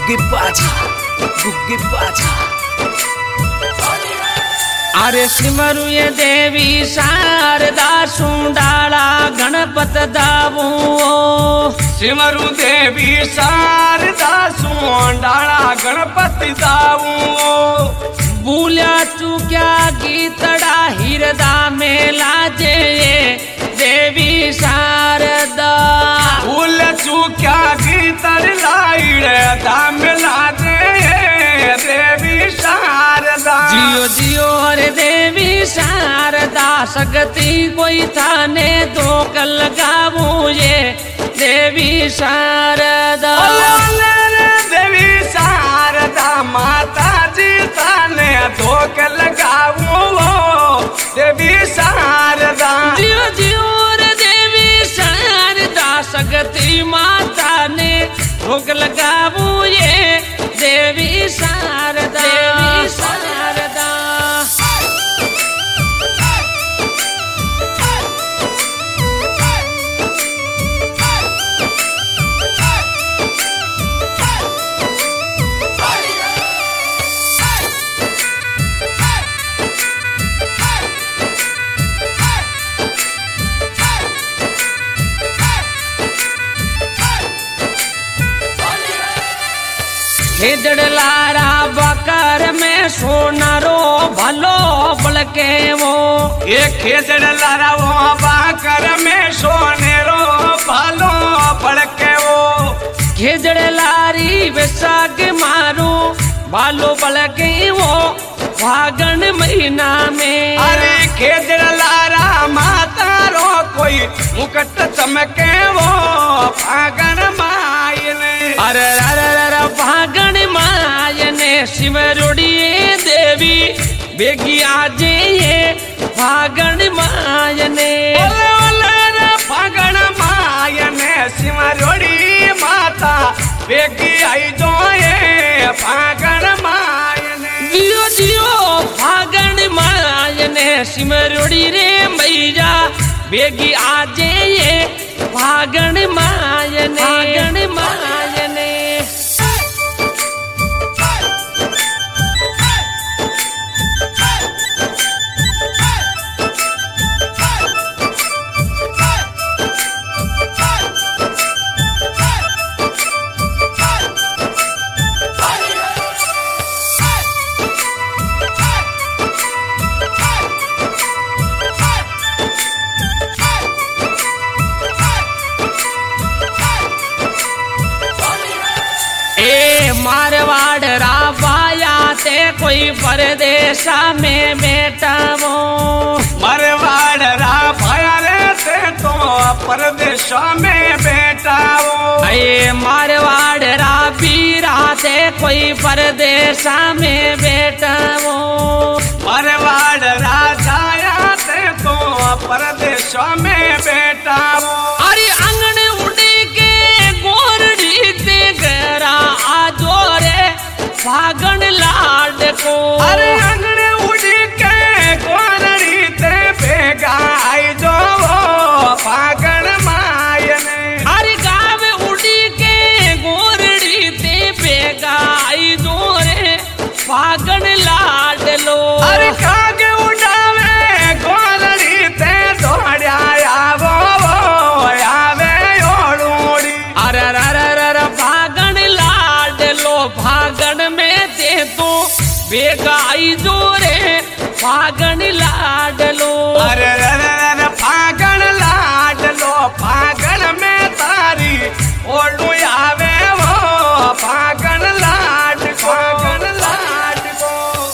गुग्गी बाजा अरे सिमरु ये देवी शारदा सुंडाला गणपत दावो सिमरु देवी शारदा सुंडाला गणपति दावो भूल्या चूक्या गीतड़ा हिरदा में लाजे देवी शारदा भूल चूक्या गीतड़ हिरदा में लाजे देवी शारदा जियो जियो रे देवी शारदा सकती कोई थाने धोख लगावो ये देवी शारदा देवी शारदा माता जी थाने धोख लगावो देवी शारदा जियो जियो रे देवी शारदा सकती माता ने धोख लगावो ये देवी शारदा देवी शारदा खेजड़ लारा बकर में सोनारो भलो बलके वो ये खेजड़ लारा वो बकर में सोनेरो भलो बलके वो खेजड़ लारी विसाख मारो बालो बलके वो फागण महीना में अरे खेजड़ लारा माता रो कोई मुकट चमके वो फागण मायने अरे फागण मायने सिमरुड़िए देवी बेगी आजे ये फागण मायने फागण मायने सिमरुड़ी माता बेगी आई जो ये फागण मायने जियो जियो फागण मायने सिमरुड़ी रे मैया बेगी आजे ये फागण मायने फागण मायने मारवाड़ राबाया ते कोई परदेशा में बेटा वो मारवाड़ राबाया ते तो परदेशा में बेटा वो अये मारवाड़ राबीरा ते कोई परदेशा में बेटा वो मारवाड़ राजाया ते तो परदेशा में बेटा वो अरे अंगन उड़ी के गोरड़ी ते गरा आजो रे फागण लाड को अरे अंगने उड़ी के गोरड़ी ते बेगा आई जो फागण मायने अरे गावे उड़ी के गोरड़ी ते बेगा आई जो रे फागण लाड लो अरे कागे उड़ावे गोरड़ी ते दौड़या आवो आवे ओड़ोड़ी अरे रे फागण लाड लो फागण में दे तो बेगा आई जो रे फागण लाड लो अरे फागण लाड लो फागण में तारी ओड़ू आवे वो फागण लाड फागण लाड को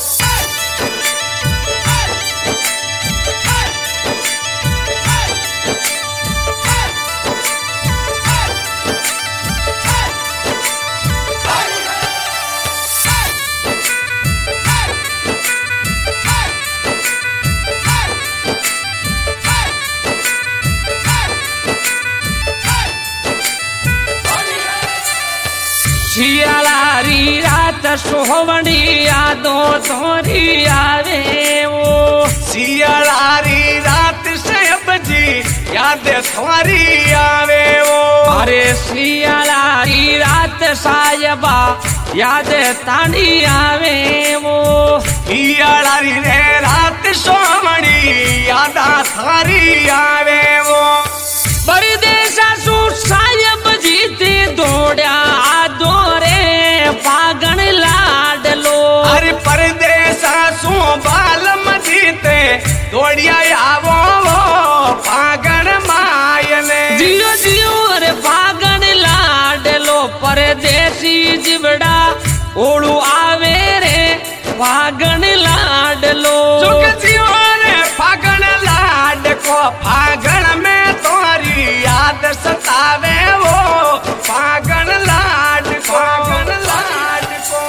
शियालारी रात सोहवणी यादों तोरी आवे वो शियालारी रात से अब जी याद थारी आवे वो। अरे सियाला की रात सायबा याद तानी आवे वो। सियाला रे रात सोमणी याद थारी आवे वो। परदेसा सु सायब जीते दौड़ा दौरे पागण लाडलो। अरे परदेसा सु बालम जीते दौड़िया आवो वो पागण मायने। जियो जियो रे पागण लाडलो परदेसी जिबड़ा ओड़ू आवे रे पागण लाडलो। जुग जियो रे पागण लाड को फागण में तोरी याद सतावे वो पागण लाड को। पागण लाड को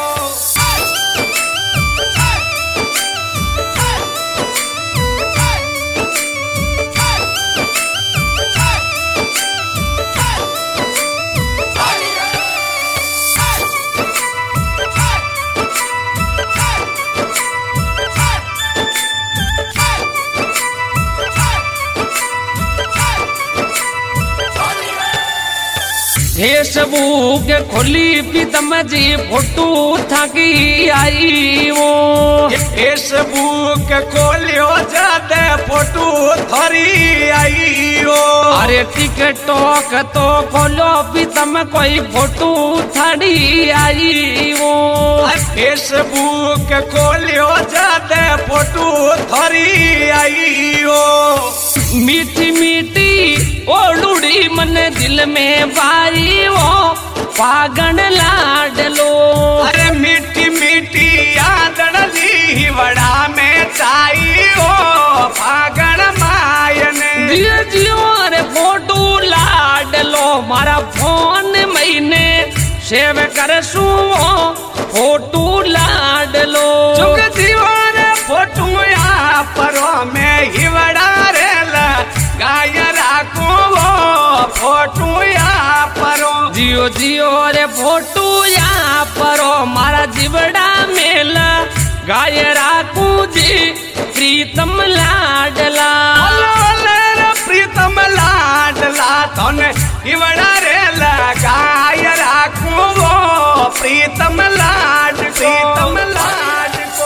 फेसबुक खोली पीतम जी फोटो थकी आई वो। फेसबुक खोलियो जाते फोटो थरी आई हो। अरे टिकटॉक तो खोलो पीतम कोई फोटो थड़ी आई वो। फेसबुक खोलियो जाते फोटो थरी आई हो। मीठी मीठी ओलुड़ी मन दिल में बारी वो पागण लाडलो। अरे मीठी मीठी यादड़ी वड़ा में चाई हो पागण मायने। जियो जियो रे फोटो लाडलो मारा फोन महीने सेव कर सू फोटो लाडलो। जुग जियो रे फोटो या परो में हिवड़ा रे गाय राखो वो फोटो या परो। जियो जियो रे फोटो या परो मारा जिबड़ा मेल गाय राखू जी प्रीतम लाडला। प्रीतम लाडला तोने हिवड़ा रे गाय राखो वो प्रीतम लाड। प्रीतम लाड को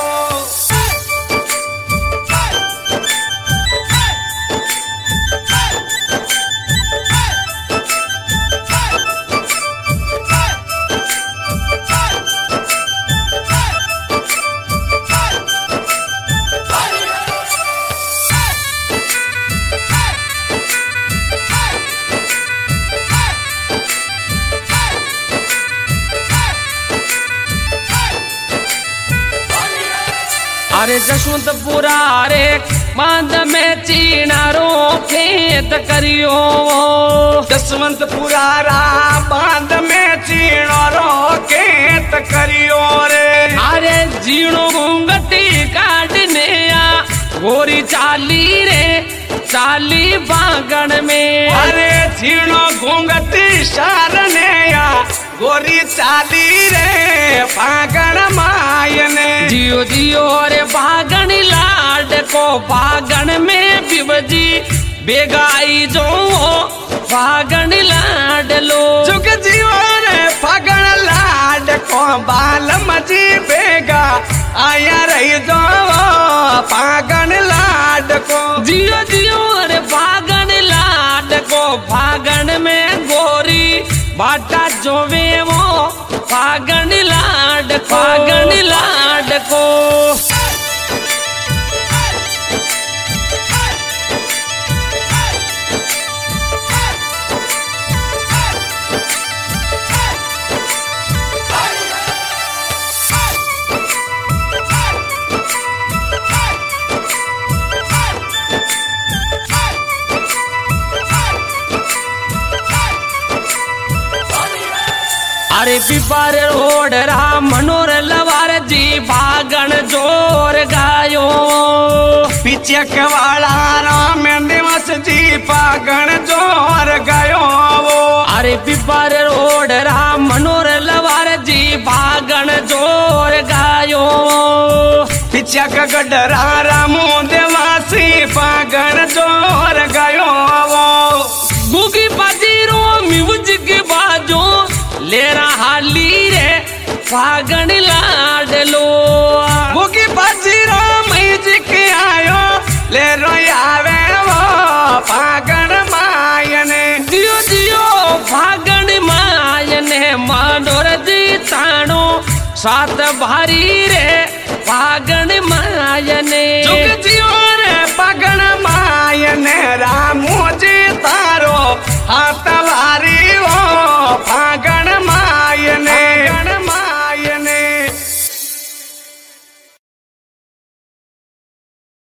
अरे जसवंतपुरा रे बांध में चीनारो खेत करियो। जसवंतपुरा रा बांध में चीनारो खेत करियो रे। अरे जीणो घूंगटी काटने आ गोरी चाली रे चाली बागण में। अरे जीणो घूंगटी सारने आ गोरी चाली रे पागण मायने। जियो जियो रे बागण लाड को बागण में बिबजी बेगाई जो बागण लाडलो। जुग जियो रे पागण लाड को बाल मजी बेगा आया रही जो पागण लाड को। जियो जियो रे बागण लाड को बागण में गोरी बाटा जोवे वो पागण लाड। पागण लाड को अरे पिपर रोड राम मनोर लवार जी बागण जोर गायो। पीछे वाला राम दिवस जी पागण जोर गयो वो। अरे पिपर रोड राम मनोर लवार जी बागण जोर गायो। पीछे गडरा रामो देवासी पागण जोर गयो वो। फागण लाडलो भूखी बजीरो मैजी के आयो ले रोई आवे वो फागण मायने जियो जियो फागण मायने मनोर जी ताणो सात भारी रे फागण